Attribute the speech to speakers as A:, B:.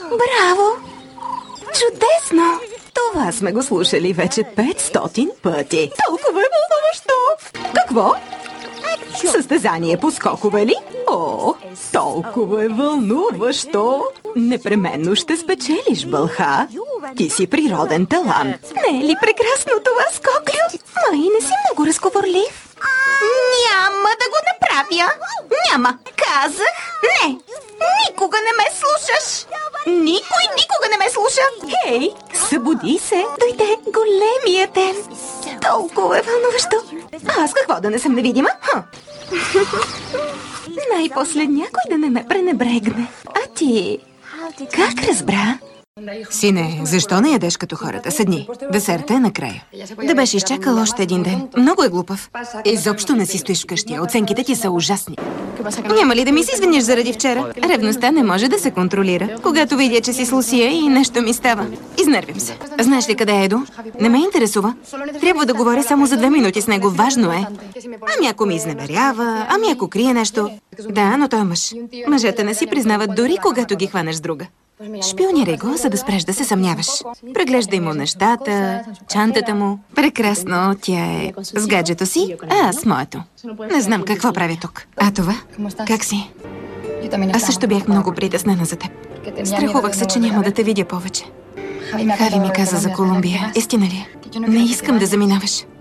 A: Браво! Чудесно! Това сме го слушали вече 500 пъти. Толкова е вълнуващо! Какво? Състезание по скокове ли? О, толкова е вълнуващо! Непременно ще спечелиш, Бълха. Ти си природен талант. Не е ли прекрасно това, Скоклю? Май, не си много разговорлив. Няма да го направя. Няма. Казах не. Никога не ме слушаш. Никой никога не ме слуша. Хей, събуди се. Дойде големия ден. Толкова е вълнуващо. Аз какво да не съм невидима? Най-после някой да не ме пренебрегне. А ти как разбра?
B: Сине, защо не ядеш като хората? Седни. Десерта е накрая. Да беше изчакал още един ден. Много е глупав. Изобщо не си стоиш вкъщи. Оценките ти са ужасни. Няма ли да ми се извиниш заради вчера? Ревността не може да се контролира. Когато видя, че си с Лусия и нещо ми става. Изнервям се. Знаеш ли къде е Едо? Не ме интересува. Трябва да говоря само за 2 минути с него. Важно е. Ами ако ми изневерява, ами ако крие нещо. Да, но той е мъж. Мъжете не си признават дори когато ги хванеш с друга. Шпионирай го, за да спреш да се съмняваш. Преглеждай му нещата, чантата му. Прекрасно, тя е с гаджето си, а аз с моето. Не знам какво правя тук. А това? Как си? Аз също бях много притеснена за теб. Страхувах се, че няма да те видя повече. Хави ми каза за Колумбия. Истина ли? Не искам да заминаваш.